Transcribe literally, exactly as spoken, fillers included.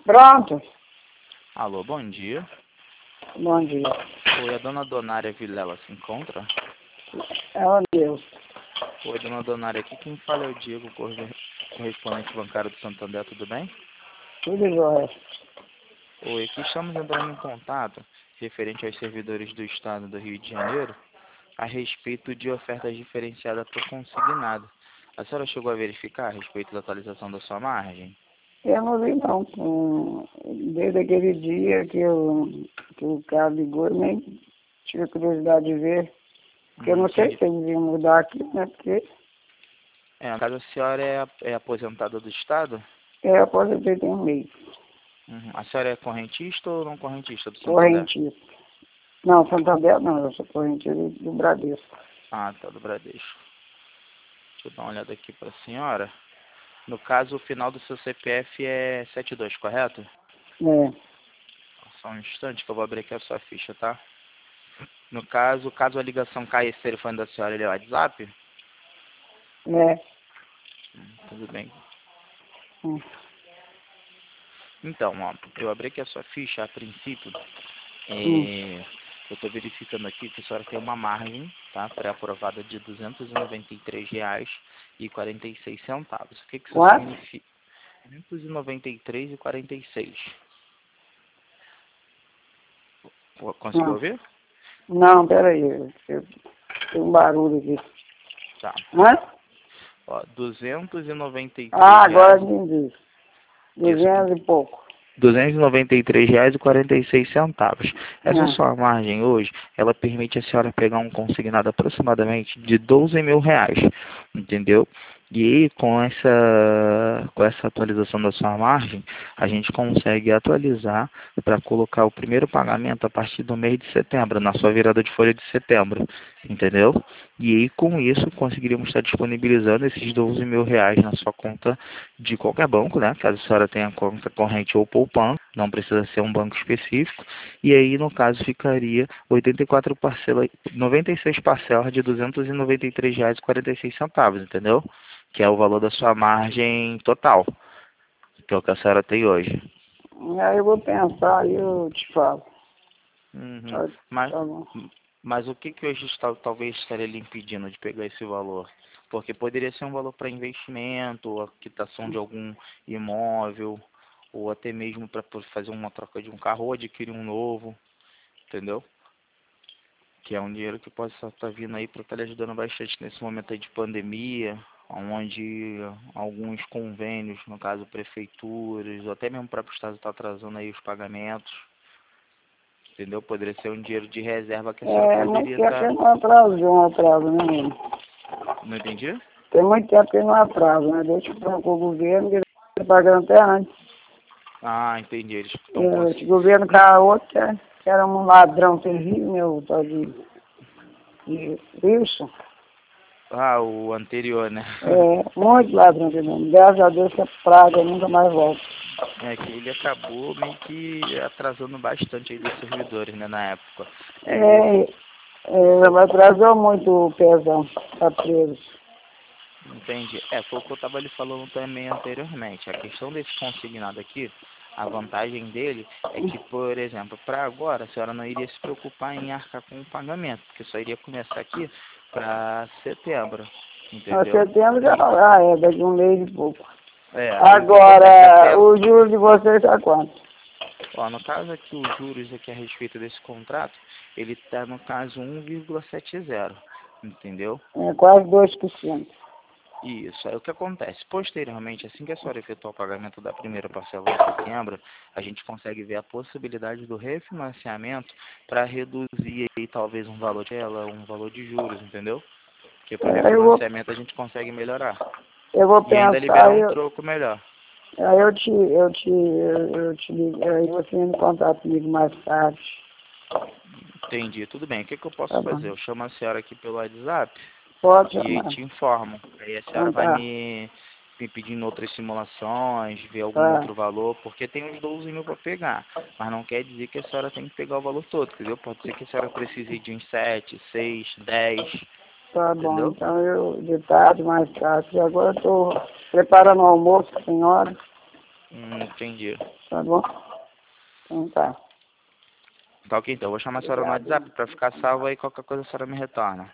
Pronto. Alô, bom dia. Bom dia. Oi, a dona Donária Vilela se encontra? É o Deus. Oi, dona Donária, aqui quem fala é o Diego, corre- correspondente bancário do Santander, tudo bem? Tudo jóia. Oi, aqui estamos entrando em contato referente aos servidores do Estado do Rio de Janeiro a respeito de ofertas diferenciadas para o consignado. A senhora chegou a verificar a respeito da atualização da sua margem? Eu não vi não. Hum, Desde aquele dia que, eu, que o cara ligou, eu nem tive curiosidade de ver. Porque eu Hum, não sei entendi. se eles iam mudar aqui, né? Porque É, no caso, a senhora é, a- é aposentada do Estado? eu aposentei tem um mês. Uhum. A senhora é correntista ou não correntista do Santander? Correntista. Não, Santander não, eu sou correntista do, do Bradesco. Ah, tá, do Bradesco. Deixa eu dar uma olhada aqui para a senhora. No caso, o final do seu C P F é setenta e dois, correto? É, Só um instante que eu vou abrir aqui a sua ficha, tá? No caso, caso a ligação caia esse telefone da senhora, ele é o WhatsApp? é. Hum, Tudo bem. Hum, Então, ó, eu abri aqui a sua ficha, a princípio, hum. é, eu estou verificando aqui que a senhora tem uma margem, tá? Pré-aprovada de duzentos e noventa e três reais e quarenta e seis centavos. O que que isso What? significa? duzentos e noventa e três reais e quarenta e seis. Pô, conseguiu Não, ouvir? não, peraí. Eu, eu, tem um barulho aqui. Tá. Hã? Ó, duzentos e noventa e três Ah, agora reais. entendi. Isso, Duzentos e pouco. duzentos e noventa e três reais e quarenta e seis centavos. Essa Ah. sua margem hoje, ela permite a senhora pegar um consignado aproximadamente de doze mil reais, entendeu? E aí, com essa, com essa atualização da sua margem, a gente consegue atualizar para colocar o primeiro pagamento a partir do mês de setembro, na sua virada de folha de setembro, entendeu? E aí, com isso, conseguiríamos estar disponibilizando esses doze mil reais na sua conta de qualquer banco, né? Caso a senhora tenha conta corrente ou poupança, não precisa ser um banco específico. E aí, no caso, ficaria oitenta e quatro parcelas, noventa e seis parcelas de duzentos e noventa e três reais e quarenta e seis centavos, entendeu? Que é o valor da sua margem total, que é o que a senhora tem hoje. Aí eu vou pensar e eu te falo. Uhum. Tá, Mas, tá bom. mas o que que hoje está, talvez estaria lhe impedindo de pegar esse valor? Porque poderia ser um valor para investimento, ou a quitação de algum imóvel, ou até mesmo para fazer uma troca de um carro ou adquirir um novo, entendeu? Que é um dinheiro que pode estar vindo aí para estar lhe ajudando bastante nesse momento aí de pandemia, onde alguns convênios, no caso prefeituras, ou até mesmo o próprio Estado está atrasando aí os pagamentos, entendeu? Poderia ser um dinheiro de reserva que a senhora É, muito poderia tempo que estar... não atraso, não atraso, né, menino? Não entendi? Tem muito tempo que não atraso, né? Deixa eu com o governo, que ele tá pagando até antes. Ah, entendi. Eles estão É, cons... esse governo cá outro, que era que era um ladrão terrível, meu, tal de, de Wilson. Ah, o anterior, né? É, muito ladrão terrível. Graças a Deus que a praga nunca mais volta. É que ele acabou meio que atrasando bastante aí dos servidores, né, na época. É, É, esse... é, atrasou muito o pezão, tá preso. Entendi. É, foi o que eu estava lhe falando também anteriormente. A questão desse consignado aqui, a vantagem dele é que, por exemplo, para agora a senhora não iria se preocupar em arcar com o pagamento, porque só iria começar aqui para setembro, A entendeu? setembro já, E, ah, é, daqui um mês e pouco. é, aí o que acontece? Agora, Até, o juros de vocês tá quanto? ó, no caso aqui, os juros aqui a respeito desse contrato, ele está no caso um vírgula setenta, entendeu? É quase dois por cento. Isso, aí o que acontece? Posteriormente, assim que a senhora efetuar o pagamento da primeira parcela em setembro, a gente consegue ver a possibilidade do refinanciamento para reduzir aí talvez um valor de ela, um valor de juros, entendeu? Porque para o É, eu vou, refinanciamento a gente consegue melhorar. eu vou E ainda liberar pensar, um eu, troco melhor. aí eu te, eu te, eu, eu te ligo, aí você entra em contato comigo mais tarde. Entendi, tudo bem. O que, que eu posso Tá bom. fazer? Eu chamo a senhora aqui pelo WhatsApp Pode e aí chamar. te informo. Aí a senhora Então vai tá, me, me pedindo outras simulações, ver algum tá, outro valor, porque tem uns doze mil para pegar. Mas não quer dizer que a senhora tem que pegar o valor todo, entendeu? Pode ser que a senhora precise de uns sete, seis, dez, tá bom. entendeu? Então eu, de tarde, mais tarde, agora eu tô preparando o almoço, senhora. Hum, entendi. Tá bom? Então tá. Tá ok, então. Eu vou chamar a senhora no WhatsApp pra ficar salvo aí, qualquer coisa a senhora me retorna.